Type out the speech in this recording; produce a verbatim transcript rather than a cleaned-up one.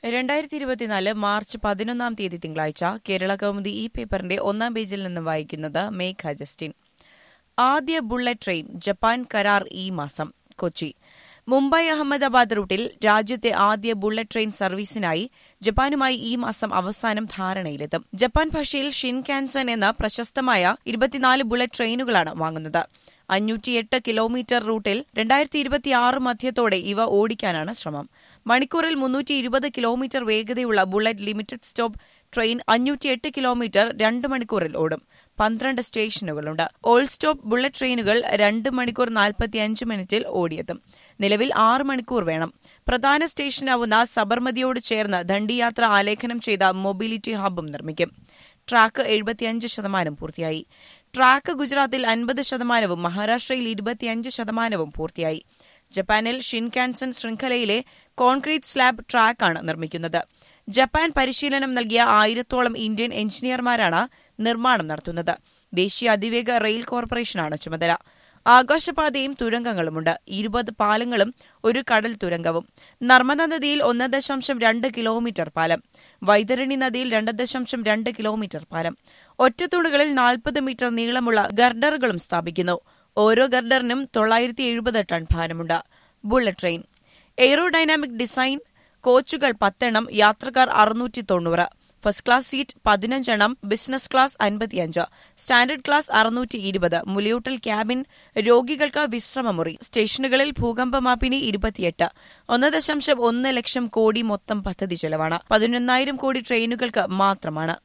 രണ്ടായിരത്തി ഇരുപത്തിനാല് മാർച്ച് പതിനൊന്നാം തീയതി തിങ്കളാഴ്ച കേരള കൗമുദി ഈ പേപ്പറിന്റെ ഒന്നാം പേജിൽ നിന്ന് വായിക്കുന്നത് മേഘ ജസ്റ്റിൻ. ആദ്യ ബുള്ളറ്റ് ട്രെയിൻ ജപ്പാൻ കരാർ ഈ മാസം. കൊച്ചി. മുംബൈ അഹമ്മദാബാദ് റൂട്ടിൽ രാജ്യത്തെ ആദ്യ ബുള്ളറ്റ് ട്രെയിൻ സർവീസിനായി ജപ്പാനുമായി ഈ മാസം അവസാനം ധാരണയിലെത്തും. ജപ്പാൻ ഭാഷയിൽ ഷിൻകാൻസൻ എന്ന പ്രശസ്തമായ ഇരുപത്തിനാല് ബുള്ളറ്റ് ട്രെയിനുകളാണ് വാങ്ങുന്നത്. അഞ്ഞൂറ്റിയെട്ട് കിലോമീറ്റർ റൂട്ടിൽ രണ്ടായിരത്തി ഇരുപത്തിയാറ് മധ്യത്തോടെ ഇവ ഓടിക്കാനാണ് ശ്രമം. മണിക്കൂറിൽ മുന്നൂറ്റി ഇരുപത് കിലോമീറ്റർ വേഗതയുള്ള ബുള്ളറ്റ് ലിമിറ്റഡ് സ്റ്റോപ്പ് ട്രെയിൻ അഞ്ഞൂറ്റിയെട്ട് കിലോമീറ്റർ രണ്ട് മണിക്കൂറിൽ ഓടും. പന്ത്രണ്ട് സ്റ്റേഷനുകളുണ്ട്. ഓൾ സ്റ്റോപ്പ് ബുള്ളറ്റ് ട്രെയിനുകൾ രണ്ട് മണിക്കൂർ നാൽപ്പത്തിയഞ്ച് മിനിറ്റിൽ ഓടിയെത്തും. നിലവിൽ ആറ് മണിക്കൂർ വേണം. പ്രധാന സ്റ്റേഷനാവുന്ന സബർമതിയോട് ചേർന്ന് ദണ്ഡിയാത്ര ആലേഖനം ചെയ്ത മൊബിലിറ്റി ഹബ്ബും നിർമ്മിക്കും. ട്രാക്ക് എഴുപത്തിയഞ്ച് ശതമാനം പൂർത്തിയായി. ട്രാക്ക് ഗുജറാത്തിൽ അൻപത് ശതമാനവും മഹാരാഷ്ട്രയിൽ ഇരുപത്തിയഞ്ച് ശതമാനവും പൂർത്തിയായി. ജപ്പാനിൽ ഷിൻകാൻസൻ ശൃംഖലയിലെ കോൺക്രീറ്റ് സ്ലാബ് ട്രാക്കാണ് നിർമ്മിക്കുന്നത്. ജപ്പാൻ പരിശീലനം നൽകിയ ആയിരത്തോളം ഇന്ത്യൻ എഞ്ചിനീയർമാരാണ് നിർമ്മാണം നടത്തുന്നത്. ദേശീയ അതിവേഗ റെയിൽ കോർപ്പറേഷനാണ് ചുമതല. ആകാശപാതയും തുരങ്കങ്ങളുമുണ്ട്. ഇരുപത് പാലങ്ങളും ഒരു കടൽ തുരങ്കവും. നർമ്മദ നദിയിൽ ഒന്ന് ദശാംശം രണ്ട് കിലോമീറ്റർ പാലം. വൈതരണി നദിയിൽ രണ്ട് ദശാംശം രണ്ട് കിലോമീറ്റർ പാലം. ഒറ്റത്തൂണുകളിൽ നാൽപ്പത് മീറ്റർ നീളമുള്ള ഗർഡറുകളും സ്ഥാപിക്കുന്നു. ഓരോ ഗർഡറിനും തൊള്ളായിരത്തി എഴുപത് ടൺ ഭാരമുണ്ട്. Bullet train aerodynamic design. കോച്ചുകൾ പത്തെണ്ണം. യാത്രക്കാർ അറുന്നൂറ്റി തൊണ്ണൂറ്. ഫസ്റ്റ് ക്ലാസ് സീറ്റ് പതിനഞ്ചെണ്ണം. ബിസിനസ് ക്ലാസ് അൻപത്തിയഞ്ച്. സ്റ്റാൻഡേർഡ് ക്ലാസ് അറുന്നൂറ്റി ഇരുപത്. മുലയൂട്ടൽ ക്യാബിൻ. രോഗികൾക്ക് വിശ്രമമുറി. സ്റ്റേഷനുകളിൽ ഭൂകമ്പ മാപിനി ഇരുപത്തിയെട്ട്. ഒന്ന് ദശാംശം ഒന്ന് ലക്ഷം കോടി മൊത്തം പദ്ധതി ചെലവാണ്. പതിനൊന്നായിരം കോടി ട്രെയിനുകൾക്ക് മാത്രമാണ്.